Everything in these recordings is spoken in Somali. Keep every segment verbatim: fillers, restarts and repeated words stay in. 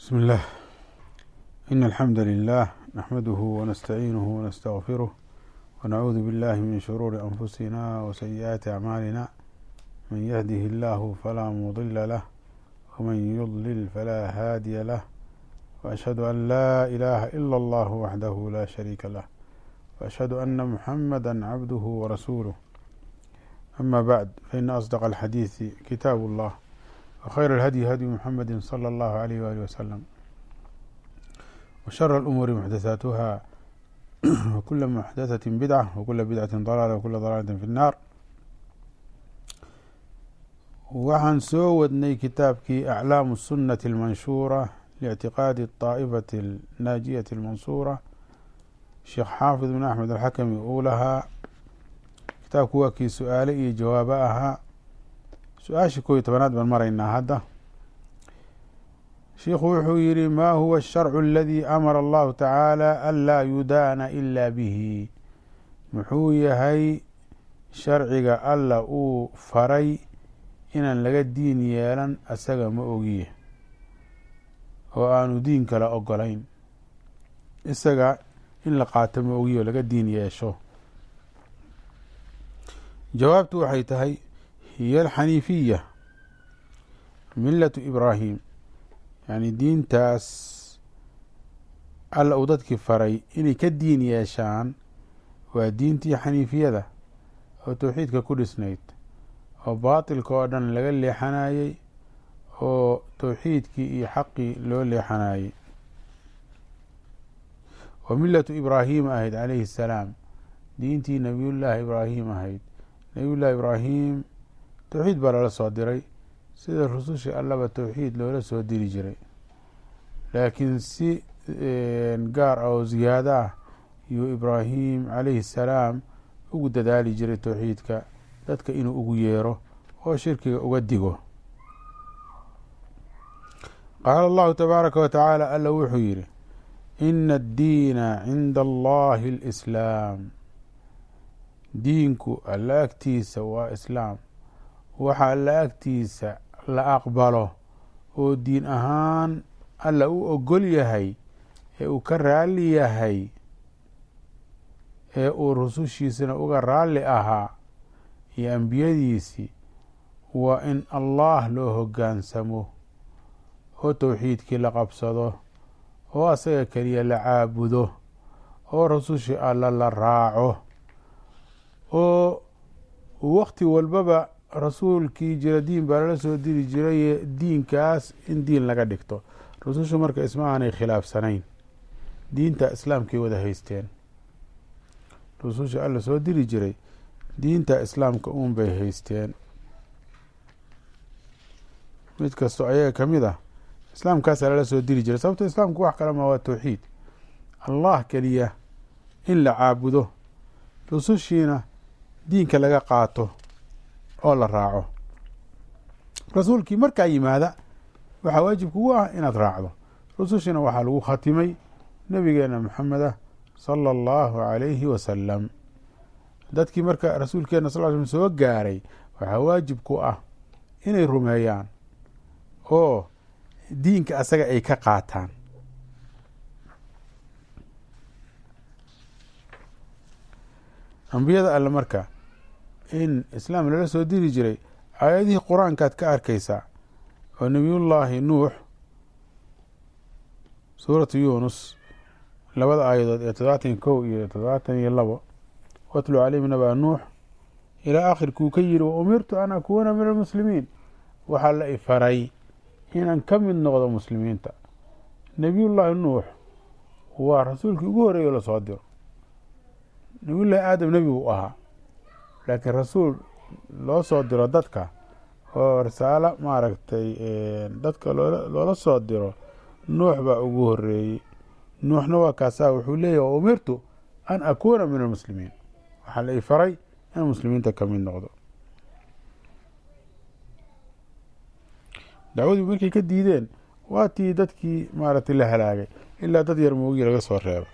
بسم الله. إن الحمد لله نحمده ونستعينه ونستغفره ونعوذ بالله من شرور أنفسنا وسيئات أعمالنا، من يهده الله فلا مضل له ومن يضلل فلا هادي له، وأشهد أن لا إله إلا الله وحده لا شريك له، وأشهد أن محمدا عبده ورسوله. أما بعد، فإن أصدق الحديث كتاب الله، وخير الهدي هدي محمد صلى الله عليه وآله وسلم، وشر الأمور محدثاتها وكل محدثة بدعة وكل بدعة ضلالة وكل ضلالة في النار. waxaan soo wadnay kitaabkii أعلام السنة المنشورة لاعتقاد الطائفة الناجية المنصورة sheekh xaafid بن أحmed الxakmi uu lahaa. kitaabku waa kii su-aale iyo jawaabo ahaa. su-aashii kow iyo tobanaad baan maraynaa hadda. shiikhu wuxuu yihi: ma huwa الsharcu aladii amara allahu tacaala an laa yudaana ila bihi? muxuu yahay sharciga alla uu faray inaan laga diin yeelan asaga ma ogiye, oo aanu diin kala ogolayn. isaga in la qaato ma ogiye oo laga diin yeesho. jawaabtu waxay tahay: hiya alxaniifiya milatu ibraahim. yani diintaas alla uu dadkii faray inay ka diin yeeshaan waa diintii xaniifiyada oo towxiidka ku dhisnayd, oo baatilka oo dhan laga leexanayey, oo towxiidkii iyo xaqii loo leexanayey. oo milatu ibraahim ahayd calayhi الsalaam, diintii nabiyullaahi ibraahim ahayd. nabiyullaahi ibraahim towxiid baa lala soo diray, sida rusushii allaba towxiid loola soo diri jiray, laakiin si gaar ah oo ziyaado ah yuu ibraahim calayhi الsalaam ugu dadaali jiray towxiidka, dadka inuu ugu yeero oo shirkiga uga digo. qaala allahu tabaaraka wa tacaala, alla wuxuu yihi: ina addiina cinda allahi alislaam. diinku alla agtiisa waa islaam. waxa alla agtiisa la aqbalo oo diin ahaan alla u ogol yahay, ee uu ka raalli yahay, ee uu rusushiisana uga raalli ahaa iyo ambiyadiisii, waa in allah loo hoggaansamo oo towxiidkii la qabsado oo asaga keliya la caabudo oo rasushii alla la raaco oo waqti walbaba rasuulkii jira diin baa lala soo diri jiray, diinkaas in diin laga dhigto. rusushu marka isma aanay khilaafsanayn, diinta islaamkay wada haysteen. rususha alla soo diri jiray diinta islaamka uun bay haysteen. mid kastoo ayaga ka mid ah islaamkaasaa lala soo diri jiray. sababto islaamku wax kale ma waa towxiid, allah keliya in la caabudo, rusushiina diinka laga qaato oo la raaco. rasuulkii markaa yimaada waxaa waajib kugu ah inaad raacdo. rusushiina waxaa lagu khatimay nabigeena maxameda sala allahu calayhi wasalam. dadkii marka rasuulkeena sal l slam soo gaaray waxaa waajib ku ah inay rumeeyaan oo diinka asaga ay ka qaataan. ambiyada alle marka in islaam lala soo diri jiray, aayadihii qur-aankaad ka arkaysaa. oo nebiyullaahi nuux suuratu yuunus labada aayadood ee toddobaatan kow iyo toddobaatan iyo labo, watlu calayhim naba nuux ilaa aakhirkuu ka yihi: wa umirtu an akuuna min almuslimiin. waxaa la ifaray inaan ka mid noqdo muslimiinta. nebiyullaahi nuux waa rasuulkii ugu horreeyo la soo diro. nebiyullaahi aadam nebi uu ahaa, laakiin rasuul loo soo diro dadka oo risaalo maaragtay dadka loola loola soo diro, nuux baa ugu horeeyey. nuuxna waa kaasaa wuxuu leeyahy: wa umirtu an akuuna min almuslimiin. waxaa la ifaray inaan muslimiinta ka mid noqdo. dacwadii markay ka diideen waa tii dadkii maaragtay la halaagay, ilaa dad yar moogii laga soo reebo.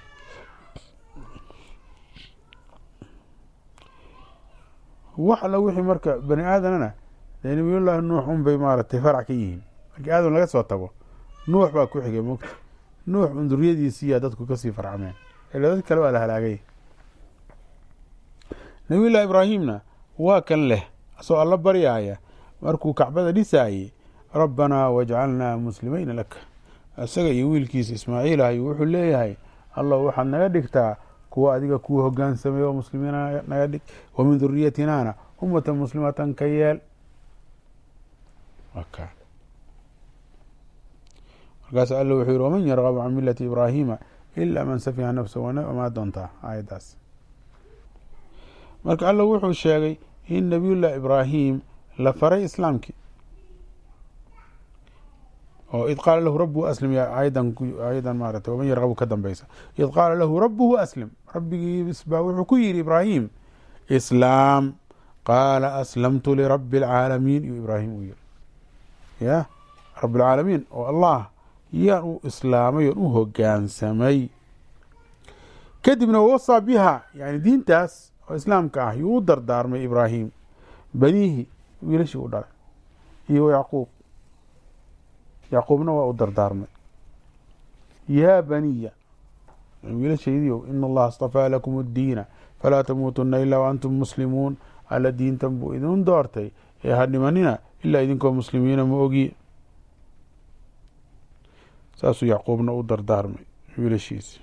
wax alla wixii marka bani aadanana dee nabiyullaahi nuux un bay maaragtay farac ka yihiin. markii aadam laga soo tago nuux baa ku xigay mogta nuux un duriyadiisiiyaa dadku kasii farcameen ila dad kale waa la halaagay. nabiy llahi ibraahimna waa kan leh asoo alla baryaaya markuu kacbada dhisaayey rabbanaa wajcalnaa muslimayna laka. isaga iyo wiilkiisa ismaaciil ayu wuxuu leeyahay allah waxaad naga dhigtaa kuwa adiga kuu hogaansamay oo muslimiina naga dhig wa min duriyatinaana ummatan muslimatan ka yeel. markaas alla wuxuu yihi waman yargabu can milati ibraahima ila man safiha nafsa wamaa doontaa aayaddaas. marka alla wuxuu sheegay in nabiy llahi ibraahim la faray islaamkii oo id qaala lahu rabuhu aslim ayadan ayadan maarata waman yargabu ka dambeysa id qaala lahu rabuhu aslim rabbigiis baa wuxuu ku yihi ibraahim islaam qaala aslamtu lirabi اlcaalamiin iyo ibraahim uu yihi ya rab اlcaalamiin oo allah yaan u islaamay oon u hogaansamay. kadibna wasaa biha yani diintaas oo islaamka ah yuu u dardaarmay ibraahim baniihi wiilashii u dhalay iyo yacquub yacquubna waa u dardaarmay yaa baniya wiilashaydiiow ina allaha astafaa lakum اddiina falaa tamuutuna ilaa waantum muslimuun. alla diintan buu idin doortay ee ha dhimanina ilaa idinkoo muslimiina ma ogi. saasuu yacquubna u dardaarmay wiilashiisi.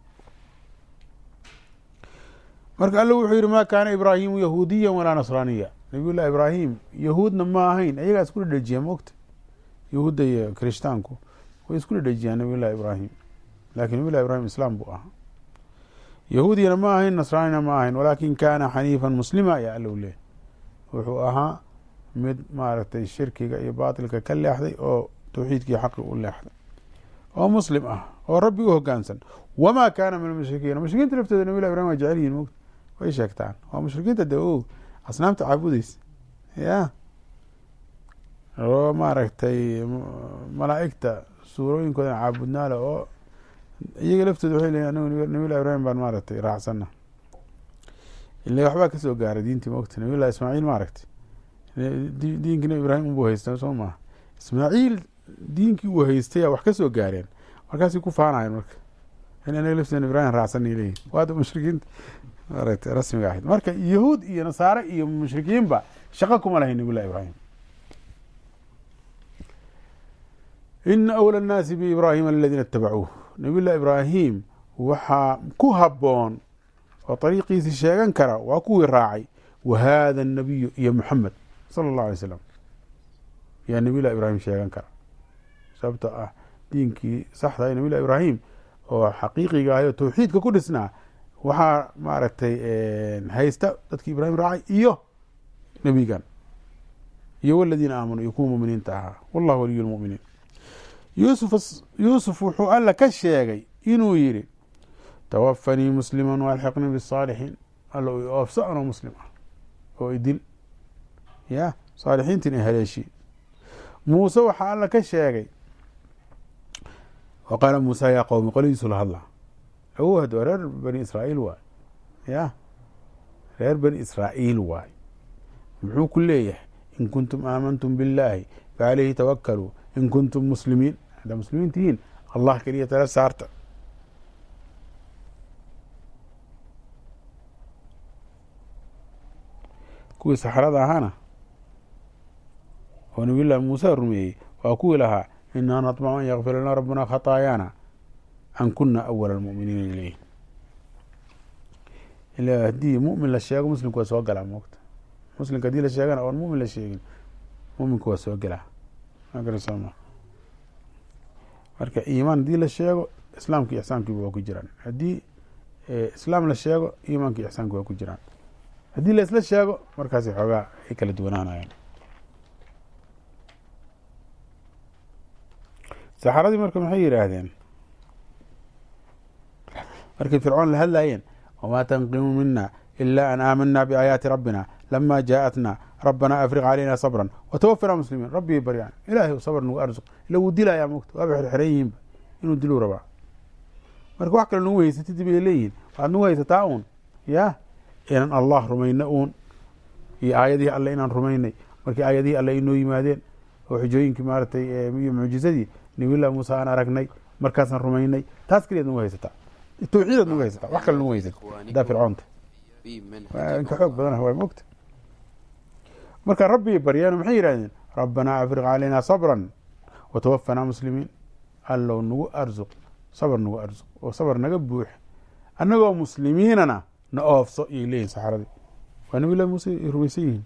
marka alla wuxuu yihi ma kaana ibraahimu yahuudiya walaa nasraaniya. nabiy llahi ibraahim yahuudna ma ahayn ayagaa isku dhedhejiya mogta yahuudda iyo kirishtaanku way isku dhedhejiyaan nabiy llahi ibraahim lakin nabiy llahi ibrahim islaam buu ahaa. yahuudiyana ma ahayn nasraanina ma ahayn walaakin kaana xaniifan muslima ayaa alla u leehay wuxuu ahaa mid maaragtay shirkiga iyo baatilka ka leexday oo tawxiidkii xaqi u leexday oo muslim ah oo rabbi u hogaansan. wamaa kaana min almushrikiina mushrikiinta laftooda nabiy llahi ibrahim waa jecel yihin mogta way sheegtaan waa mushrikiinta de o asnaamta caabudeysa ya oo maaragtay malaa'igta suurooyinkoodan caabudnaale oo iyaga laftooda waxay leeyihin anagu nabiy llahi ibrahim baan maaragtay raacsana ila waxbaa kasoo gaaray diintii mogta nabiy llahi ismaaciil maaragtay diinkii nabi ibrahim unbuu haysta soo maha ismaaciil diinkii uu haystay wax kasoo gaareen markaasay ku faanayen marka in anaga lafteena ibrahim raacsanay leeyihin waada mushrikiinta maaragtay rasmiga ahayd. marka yahuud iyo nasaare iyo mushrikiinba shaqo kuma lahayn nabiy llahi ibrahim. ina awla الnaasi biibrahima aladiina اtabacuuh. nabiy llahi ibraahim waxaa ku haboon oo ariiqiisi sheegan kara waa kuwii raacay wa hada الnabiyu iyo muxamed salى الlahu alay slam yaa nabiy llahi ibrahim sheegan kara sababto ah diinkii saxda ee nabiy llahi ibrahim oo xaqiiqiga ahay oo tawxiidka ku dhisnaa waxaa maaragtay haysta dadkii ibrahim raacay iyo nebigan iyo waladiina aamanuu iyo kuwa muminiinta ahaa wallahu waliyu lmuminiin. yuusuf yuusuf wuxuu alla ka sheegay inuu yihi tawafanii muslima walxiqnii bisaalixiin alla u oofso anoo muslim ah oo idil ya saalixiintin i haleeshii. muuse waxaa alla ka sheegay wa qaala muusa yaa qowmi qoladiisu la hadla awhad waa reer bani israa'iil waay ya reer bani israa'iil waay muxuu ku leeyahay in kuntum aamantum biاllaahi faaleyhi tawakaluu in kuntum muslimiin haddaa muslimiin tihiin allah keliya tala saarta. kuwii saxrada ahaana oo nabiy llahi muuse rumeeyey waa kuwii lahaa inaa naطmacu an yakfir lana rabbuna khataayaana an kuna awala almu'miniina ilayh. ila haddii mu'min la sheego muslimku waa soo galaa moogta muslimka hadii la sheegana oon mu'min la sheegin mu'minku waa soo galaa magarasoma. marka iimaan hadii la sheego islaamka iyo ixsaankiiba waa ku jiraan haddii islaam la sheego iimaanka iyo ixsaanka waa ku jiraan haddii la isla sheego markaasi xoogaa ay kala duwanaanayaan. saxaradii marka maxay yidhaahdeen markay fircoon la hadlaayeen wamaa tanqimu mina ila an aamanaa biaayaati rabbina lama jaaءatna rabbana afriq calayna sabra watawafana muslimiin rabbii baryaan ilahay sabr nagu arsuq ila wuu dilayaa mogta waaba xerxeran yihiinba inuu diluu rabaa. marka wax kale nagu haysatid bay leeyihin waxaad nagu haysataa uun ya inaan allah rumayno uun iyo aayadihii alle inaan rumaynay markii aayadihii alle inoo yimaadeen oo xujooyinkii maaratay iyo mucjizadii nabiyullahi muuse aan aragnay markaasaan rumaynay taas keliyaad nagu haysataa tawxiidaad nagu haysataa wax kale nagu haysata haddaa fircoonta inka xoog badanah waa mogta marka rabbi baryaan maxay yidhahdeen rabbanaa afriq calaynaa sabran watawafanaa muslimiin allow nagu arsuq sabr nagu arsuq oo sabr naga buux annagoo muslimiinana na oofso iyay leeyihin saxaradii waa nabiyullahi muuse ay rumaysan yihiin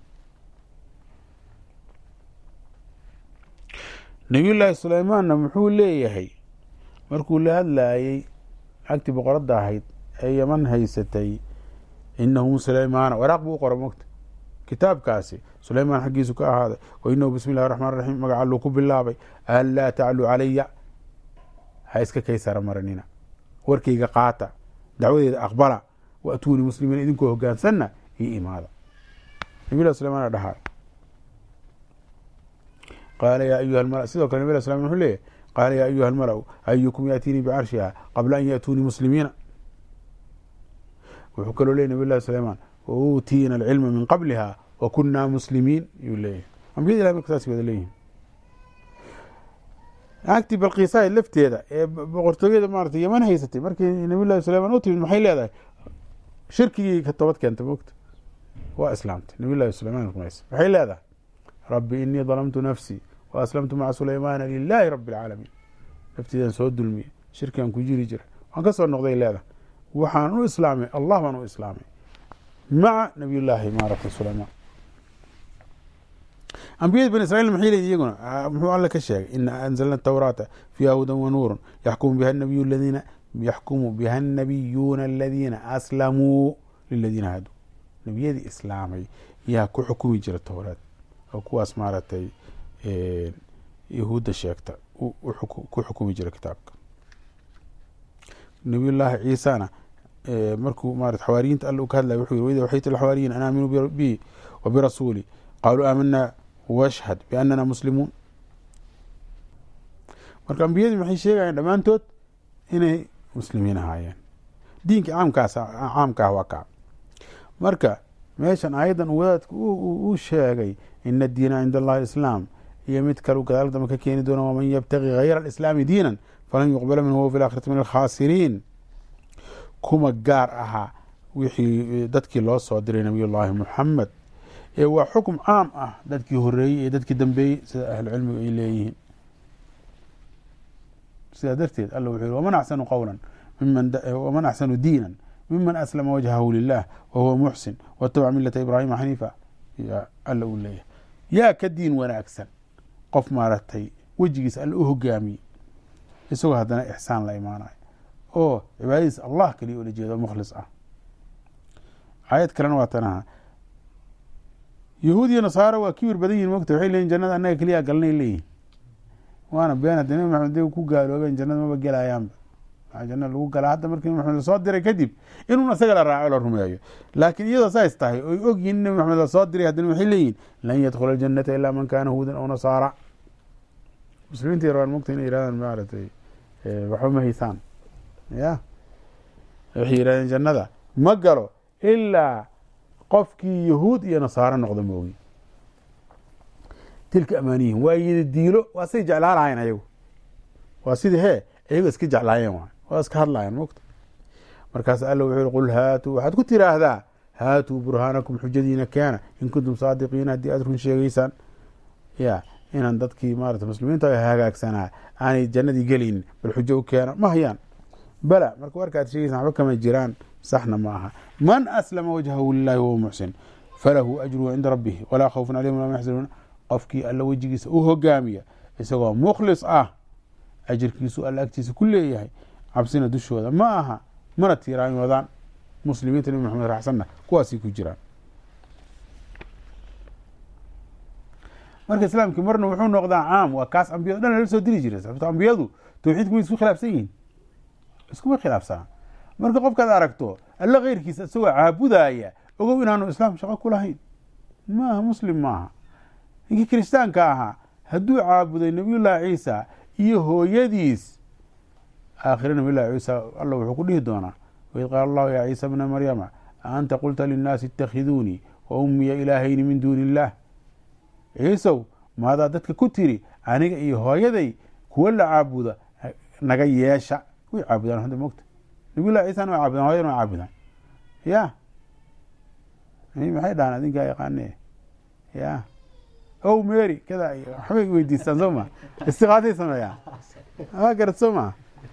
nabiyullaahi sulaymaanna muxuu leeyahay markuu la hadlaayey cagtii boqoradda ahayd ee yaman haysatay inahu sulaymaana waraaq buu u qora mogta kitaabkaasi sulaymaan xaggiisu ka ahaaday wa inahu bismi illahi raxmaan raxiim magaca alluu ku bilaabay anlaa tacluu calaya ha iska kaysara maranina warkayga qaata dacwadeeda aqbala wa atuunii muslimiin idinkoo hogaansanna io imaada nabilah sulaymaan dhahaa qaala yaa ayuha almala sidoo kale nabi slam wuxuu leeyahy qaala yaa ayuha almala-u ayukum yaatiinii bicarshiha qabla an yaatuunii muslimiina wuxuu kaloo leeyay nabiy llahi sulaymaan wauutiina alcilma min qabliha wa kunaa muslimiin yuu leeyahay ambiyada ilahi marka saas wada leeyihin naagtii balqiisahayd lafteeda ee boqortooyada maarata yaman haysatay markii nabiy llahi sulaymaan u timid maxay leedahay shirkigii ka toobad keentay mogta waa islaamtay nabiy llahi sulaymaan rumaysa maxay leedahay rabbi inii dalamtu nafsii wa aslamtu maca sulaymaana lilaahi rabi alcaalamiin nafteedaan soo dulmiyey shirkigaan ku jiri jira waan ka soo noqday leedahay waxaan u islaamay allah baan u islaamay maca nabiy llaahi maarata sulaymaan ambiyada bani israiil maxay leeyihin iyaguna muxuu alle ka sheegay ina anzalna tawraata fiiha hudan wa nuurun yaxkumu biha nabiyu ladiina yaxkumu biha annabiyuuna aladiina aslamuu liladiina haduu nebiyadii islaamay yaa ku xukumi jira towraad oo kuwaas maaragtay yahuudda sheegta ku xukumi jira kitaabka nabiy llaahi ciisana markuu marat xawaariyiinta alla u ka hadlaya wuxuu yiri wida waxaytu lxawaariyiin an aaminuu bi wa birasuuli qaaluu aamanaa washhad biannana muslimuun marka ambiyadii maxay sheegayeen dhammaantood inay muslimiin ahaayeen diinka caamkaas caamka ah waa kaa marka meeshan aayaddan wadaadka uu sheegay ina addiina cinda allahi islaam iyo mid kale gadaal dambe ka keeni doona waman yabtagi hayra alislaami diinan falan yuqbala minhu huwa fi laakhirati min alkhaasiriin kuma gaar ahaa wixii dadkii loo soo diray nabiy llaahi muxamed ee waa xukum caam ah dadkii horeeyey iyo dadkii dambeeyey sida ahlucilmigu ay leeyihiin sidaa darteed alla wuxuu yihi waman axsanu qawlan waman axsanu diinan miman aslama wajhahu lilah wahuwa muxsin watabaca milata ibraahima xaniifa yaa alla uu leeyahay yaa ka diin wanaagsan qof maaragtay wejigiisa alla u hogaamiyey isagoo haddana ixsaan la imaanayo oo cibaadadiis allah kaliya ula jeedo mukhlis ah aayad kalena waa tanaha yahuud iyo nasaaro waa kibir badan yihin mogta waxay leeyihin jannada annaga keliya galnay leeyihin waana been haddi nabi maxamed day ku gaaloobeen jannada maba gelayaanba waxaa jannada lagu galaa hadda markii nabi maxamed lasoo diray kadib inuun isaga la raaco la rumeeyo laakiin iyadoo saas tahay oy og yihin nabi maxamed lasoo diray haddana waxay leeyihin lan yadkhula aljannata ilaa man kaana huudan aw nasaara muslimiinta yarwaan mogta inay yirahdaan maaragtay waxba ma haysaan ya waxay yidhahdeen jannada ma galo ilaa qofkii yahuud iyo nasaaro noqda moogi tilka amaaniyihim waa yidi diilo waa say jeclaalahayen ayagu waa sidii hee ayago iska jeclaayeen waay waa iska hadlaayeen mogta markaas alla wuxuu yihi qul haatuu waxaad ku tiraahdaa haatuu burhaanakum xujadiina keena in kuntum saadiqiina haddii aad run sheegeysaan ya inaan dadkii maarata muslimiinta hagaagsanaa aanay jannadii gelin bal xujo u keena ma hayaan bala marka warka aad sheegeysan waxba kama jiraan saxna ma aha man aslama wajhahu lilahi wahuwa muxsin falahu ajruhu cinda rabbihi walaa khawfun calayhim walaa hum yaxzanuun qofkii alla wejigiisa u hogaamiya isagoo mukhlis ah ajirkiisu alla agtiisa ku leeyahay cabsina dushooda ma aha mana tiiraan wadaan muslimiinta nabi maxamed raacsanna kuwaasay ku jiraan marka islaamkii marna wuxuu noqdaa caam waa kaas ambiyado dhan lala soo diri jiray sababto ambiyadu tawxiidku way isku khilaafsan yihiin iskuma khilaafsanaa marka qofkaad aragto alla keyrkiisa isagoo caabudaya ogow inaanu islaam shaqo ku lahayn maaha muslim maaha ninkii kiristaanka ahaa hadduu caabuday nabiyullaahi ciisa iyo hooyadiis aakhire nabiyullahi ciisa alla wuxuu ku dhihi doonaa waid qaala allahu yaa ciisa bna maryama aanta qulta linnaasi itakhiduunii wa ummiya ilaahayni min duuni illaah ciisow maadaa dadka ku tiri aniga iyo hooyaday kuwa la caabuda naga yeesha way caabudaan hadda moogta nabiyullahi ciisana way caabudaan hooyana way caabudaan ya maxay dhahaan adinkaa yaqaane ya ow mary kada waxbay weydiistaan soo ma istiqaasay sameeyaan ma garad soo ma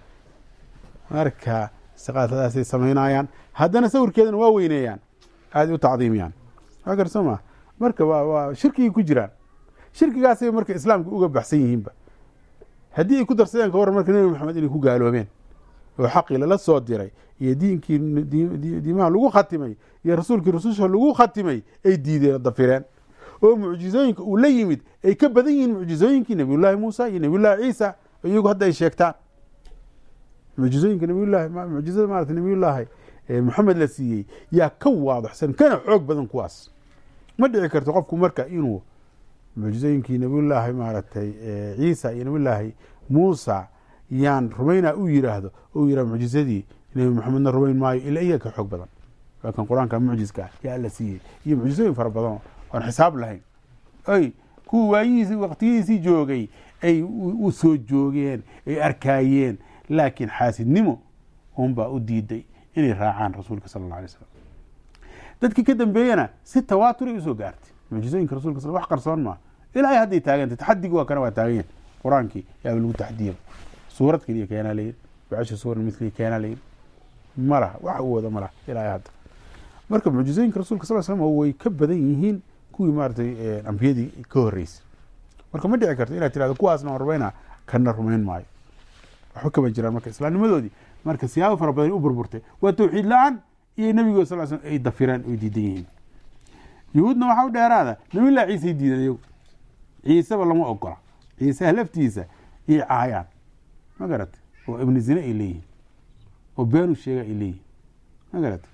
marka istiqaasadaasay samaynayaan haddana sawirkeedana waa weyneeyaan aada u tacdiimiyaan ma garad soo ma marka waa waa shirkigii ku jiraan shirkigaasay marka islaamka uga baxsan yihiinba haddii ay ku darsadeen ka waran marka nebi maxamed inay ku gaaloobeen oo xaqii lala soo diray iyo diinkii diimaha lagu khatimay iyo rasuulkii rususha lagu khatimay ay diideen dafireen oo mucjizooyinka uu la yimid ay ka badan yihiin mucjizooyinkii nabiyullaahi muusa iyo nabiyullaahi ciisa iyagu hadda ay sheegtaan mucjizooyinka nabiyullahi mucjizada maarata nabiyullaahi maxamed la siiyey yaa ka waadaxsan kana xoog badan kuwaas ma dhici karto qofku marka inuu mucjizooyinkii nabiyullaahi maaragtay ciisa iyo nabiyullaahi muusa yaan rumaynaa u yiraahdo oo yihah mucjizadii nebi maxamedna rumayn maayo ilaa iyaga ka xoog badan laakiin qur-aanka mucjiska yaa alla siiyey iyo mucjizooyin fara badan oon xisaab lahayn ay kuwa waayihiisii waqtiyadiisii joogay ay u soo joogeen ay arkaayeen laakiin xaasidnimo unbaa u diiday inay raacaan rasuulka sala alla alay slam dadkii ka dambeeyena si tawaaturay usoo gaartay mucjizooyinka rasulka sal wax qarsoon maa ilaahay hadday taagantay taxadigi waa kana waa taagan yahay qur-aankii yaaba lagu taxdiya suurad keliya keenaa layidhi bacasha suura midkii keenaa layidhi ma laha wax u wada ma laha ilaahay hadda marka mucjizooyinka rasulka sal slam way ka badan yihiin kuwii maaratay ambiyadii ka horreysay marka ma dhici karto inaad tirahdo kuwaasna waan rumaynaa kana rumayn maayo waxba kama jiraan marka islaamnimadoodii marka siyaabo fara badan u burburtay waa tawxiid la-aan iyo nabigood sal slam ay dafireen oy diidan yihiin yuhuudna waxaa u dheeraada nabiyullahi ciisay diidan iyagu ciiseba lama ogola ciisaha laftiisa iyay caayaan ma garata oo ibni zine ay leeyihin oo beenu sheega ay leeyihin ma garata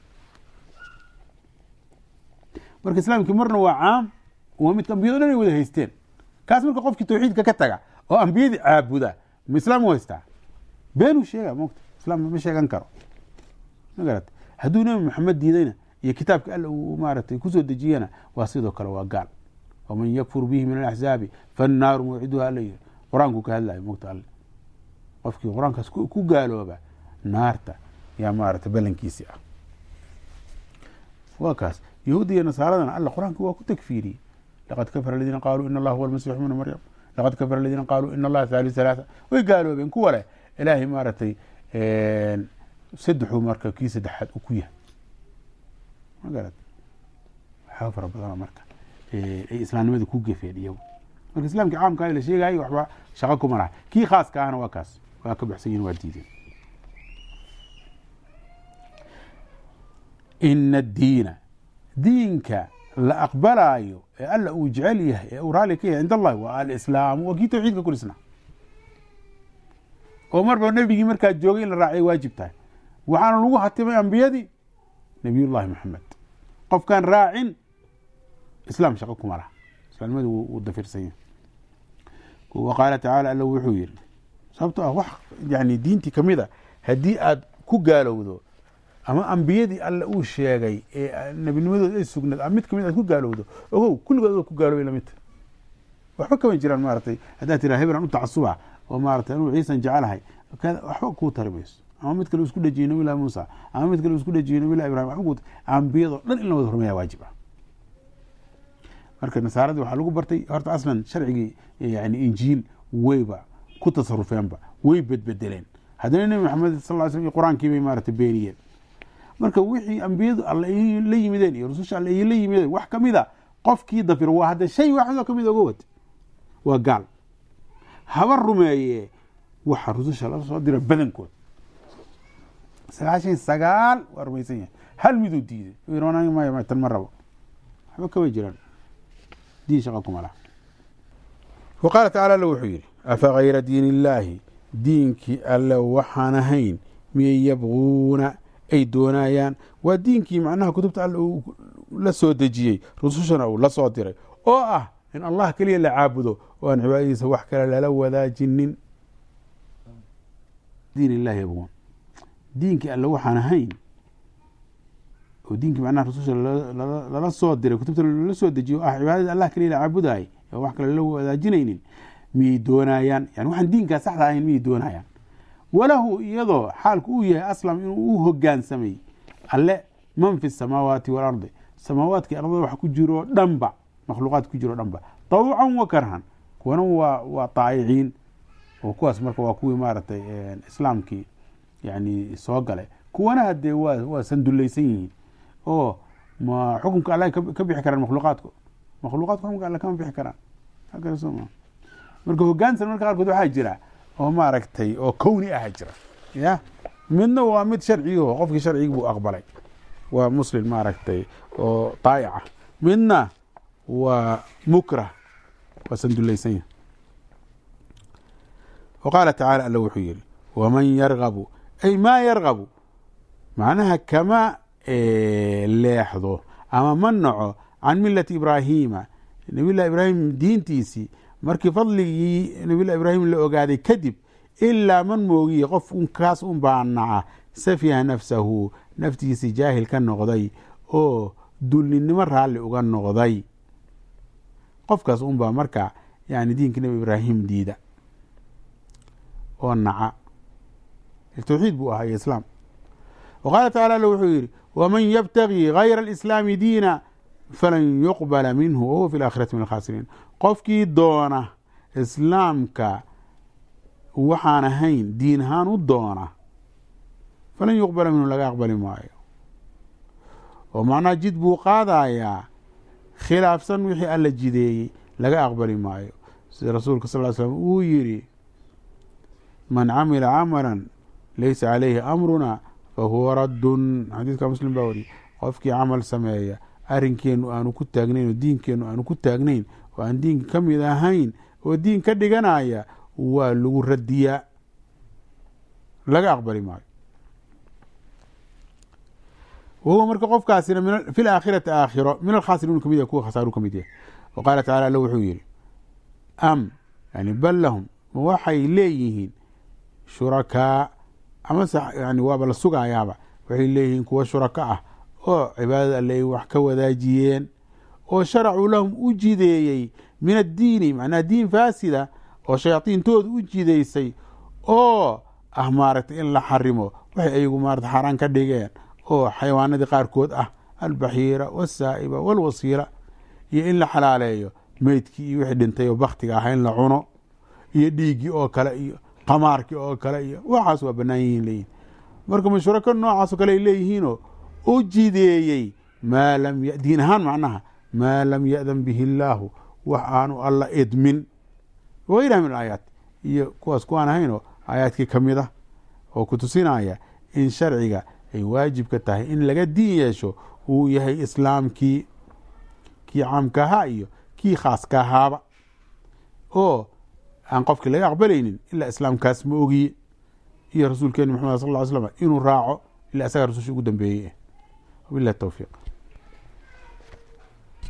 marka islaamkii marna waa caam waa mid ambiyado dhan ay wada haysteen kaas marka qofkii tawxiidka ka taga oo ambiyadii caabuda ma islaam u haystaa beenu sheega mogta islaam ma sheegan karo ma garata hadduu nebi maxamed diidayna iyo kitaabka alla uu maaratay kusoo dejiyana waa sidoo kale waa gaal waman yakfur bihi min alaxzaabi fannaaru mawciduha alla yiri qur-aanku ka hadlayo mogta alle qofkii qur-aankaas ku gaalooba naarta yaa maaratay ballankiisii ah waa kaas yahuudi iyo nasaaradana alla qur-aanka waa ku takfiiriyey laqad kafara aladiina qaaluu ina allah huwa almasiix ibnu maryam laqad kafara aladiina qaaluu ina allaha thaaliu thalaatha way gaaloobeen kuwa leh ilaahay maaratay saddexuu marka kii saddexaad u ku yahay ma garad waxaa fara badana marka ay islaamnimada ku gefeen iyagu marka islaamkii caamka la sheegayay waxba shaqo kuma laha kii khaaska ahna waa kaas waa ka baxsan yihin waa diideen ina addiina diinka la aqbalaayo ee alla uu jecel yahay ee uu raali ka yahay cind allahi waa alislaamu waa kii tawxiidka ku dhisnaa oo marba nebigii markaa joogay in la raacay waajib tahay waxaana lagu hatimay ambiyadii nabiyullahi maxamed qofkaan raacin islaam shaqo kuma laha islaamnimada wuu dafirsan yahay wa qaala tacaala alla wuxuu yiri sababto ah wax yani diintii kamid a haddii aad ku gaalowdo ama ambiyadii alla uu sheegay ee nebinimadooda ay sugnaed ama mid kamid aad ku gaalowdo ogow kulligood ad ku gaaloobay lamidta waxba kama jiraan maaratay haddaad tiraa hebelan u tacasuba oo maaratay anuu ciisan jecelahay waxba kuu tari mayso ama mid kale isku dhejiyey nabillahi muusa ama mid kale isku dhejiyey nabillahi ibrahim waxba ku ambiyadoo dhan in la wada hormaya waajib ah marka nasaaradii waxaa lagu bartay horta aslan sharcigii yani injiil wayba ku tasarufeenba way bedbedeleen haddana nebi maxamed sal ly slam iyo qur-aankii bay maaratay beeniyeen marka wixii ambiyadu alla la yimideen iyo rususha alla la yimideen wax kamida qofkii dafiro waa hadda shay waxdoo kamid oga wad waa gaal haba rumeeye waxa rususha la soo dira badankood sagaashan sagaal waa rumaysan yahay hal miduu diiday y tan ma rabo waxba kaway jiraan diin shaqa kuma laha wa qaala tacala alla wuxuu yidhi afa kayra diin illaahi diinkii alle waxaan ahayn miyay yabguuna ay doonayaan waa diinkii macnaha kutubta alle uu la soo dejiyey rusushana uu la soo diray oo ah in allah keliya la caabudo oo aan cibaadadiisa wax kale lala wadaajinin diin illahi yabguun diinkii alle waxaan ahayn oo diinkii macnaha rususha lala soo diray kutubta lala soo dejiyo o ah cibaadada allah keliya la caabudaay oo wax kale lala wadaajinaynin miyay doonayaan yani waxaan diinkaa saxda ahayn miyay doonayaan walahu iyadoo xaalku uu yahay aslam inuu u hogaansamay alle man fi samaawaati waalardi samaawaadkii ardada wax ku jiro dhanba makhluuqaad ku jiro dhanba tawcan wa karhan kuwana waa waa taa'iciin oo kuwaas marka waa kuwii maaragtay islaamkii yani soo galay kuwana hadee waa waa sandulaysan yihiin oo ma xukunka alla ka bixi karaan makhluuqaadku makhluuqaadku xukunka alla kama bixi karaan halkan soo ma marka hogaansan marka qaarkood waxaa jira oo maaragtay oo kowni ah jira ya midna waa mid sharci oo qofkii sharciga buu aqbalay waa muslim maaragtay oo taa'ica midna waa mukrah waa sandulaysan yahay وقال تعالى الله وحيري ومن يرغب أي ما يرغب معناها كما إيه لاحظه أما منعه عن ملة إبراهيم نبي الله إبراهيم دين تيسي مركي فضلي نبي الله إبراهيم اللي أقعد كذب إلا من موغي قف كاس بعنعه سفيها نفسه نفتيسي جاهل كان نغضي أو دولني نمر اللي أقعد نغضي قف كاس أمبا مركع يعني دين كنبي إبراهيم ديدا والنعاء التوحيد بوها هي إسلام وقال تعالى له وحيري ومن يبتغي غير الإسلام دينا فلن يقبل منه وهو في الآخرة من الخاسرين قفكي دونه إسلامك وحانا هين دين هانو دونه فلن يقبل منه لغا يقبل معي ومعنى جد بو قاضايا خلاف سنوحي ألا جدي لغا يقبل معي رسولك صلى الله عليه وسلم ويري من عمل عملا ليس عليه أمرنا فهو رد حديث كمسلم باوري قفكي عمل سمايا أرنكين أنو كنت أغنين ودينكين أنو كنت أغنين وأن دين كم إذا هين ودين كدقنايا ولو رديا لغا أقبل معي وهو مركا قف كاسر في الآخرة آخرة من الخاسرون كميديا كو خسارو كميديا وقال تعالى لو حويل أم يعني بل لهم وحي ليهين شركاء أما يعني وابا لسوغا يابا وحي ليهين كوا شركاء أو عبادة اللي وحكا وذاجيين أو شرعوا لهم أجيدي من الدين معنى دين فاسدة أو شياطين تود أجيدي سي أو أهمارت إلا حرموا وحي أيقو مارت حران كدقين أو حيوانات دي قاركود أه البحيرة والسائبة والوصيرة يا إلا حلاليو ميتكي وحد انتيو بختي أحين لعنو يديجي أو كلا إيو قماركي أو كلا إيو وحاسوا بنايين لين مركم الشركاء نوعاسوا كلا إليهينو أجيدي ما لم يأدين هان معناها ما لم يأذن به الله وحانو الله إدمن وغيرها من الآيات كواس كوانا هينو آيات كميدة وكتسين آية إن شرعيك أي واجب كتاهي إن لقى دين يشو ويهي إسلام كي كي عام كهايو كي خاص كهابا أو أن قفك لا يقبلين إلا إسلام كاس موغي يا رسول كان محمد صلى الله عليه وسلم إنه راعه إلا أساق رسول شو قدام بيه وبالله التوفيق.